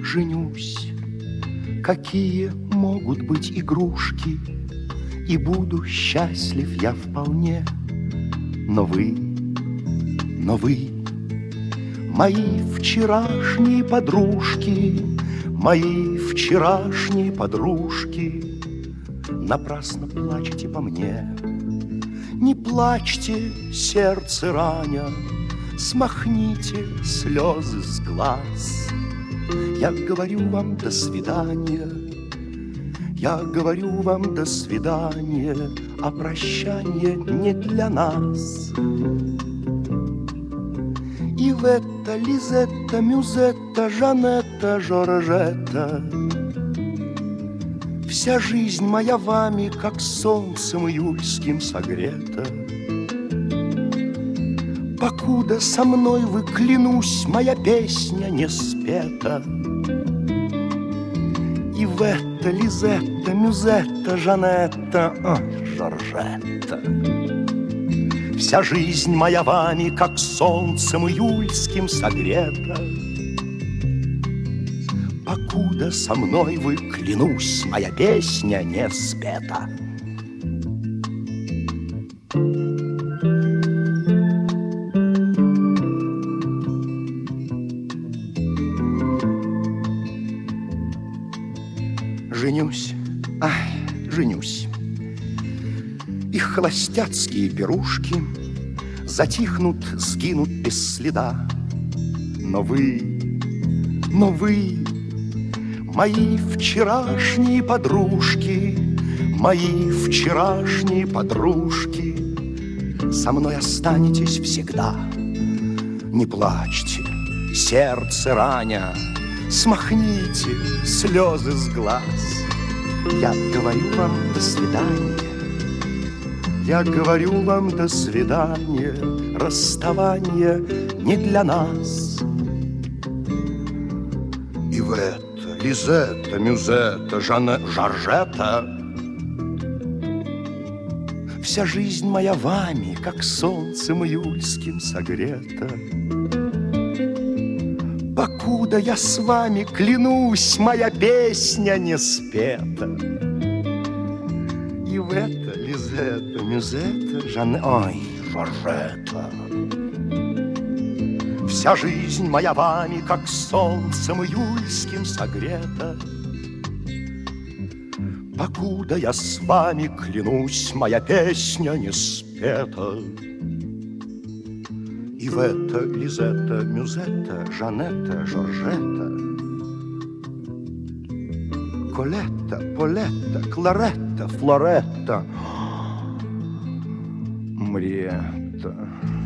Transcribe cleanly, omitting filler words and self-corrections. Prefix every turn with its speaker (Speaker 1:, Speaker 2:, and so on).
Speaker 1: женюсь. Какие могут быть игрушки, и буду счастлив я вполне. Но вы, мои вчерашние подружки, мои вчерашние подружки, напрасно плачете по мне. Не плачьте, сердце раня, смахните слезы с глаз. Я говорю вам до свидания, я говорю вам до свидания, а прощание не для нас. Ивета, Лизетта, Мюзетта, Жанетта, Жоржетта, вся жизнь моя вами, как солнцем июльским согрета. Покуда со мной вы, клянусь, моя песня не спета. Ивета, Лизетта, Мюзетта, Жанетта, Жоржетта, вся жизнь моя вами, как солнцем июльским согрета. Покуда со мной вы, клянусь, моя песня не спета. Женюсь, женюсь. Их холостяцкие пирушки затихнут, сгинут без следа. Но вы, мои вчерашние подружки, мои вчерашние подружки, со мной останетесь всегда. Не плачьте, сердце раня, смахните слезы с глаз. Я говорю вам до свидания, я говорю вам до свидания, расставание не для нас. Ивета, Лизетта, Мюзетта, Жоржетта, вся жизнь моя вами, как солнцем июльским согрета. Покуда я с вами, клянусь, моя песня не спета. Ивета, Лизетта, Мюзетта, Жоржетта, вся жизнь моя вами, как солнцем июльским согрета. Покуда я с вами, клянусь, моя песня не спета. Ивета, Лизетта, Мюзетта, Жанетта, Жоржетта, Колетта, Полетта, Кларетта, Флоретта, Мриетта.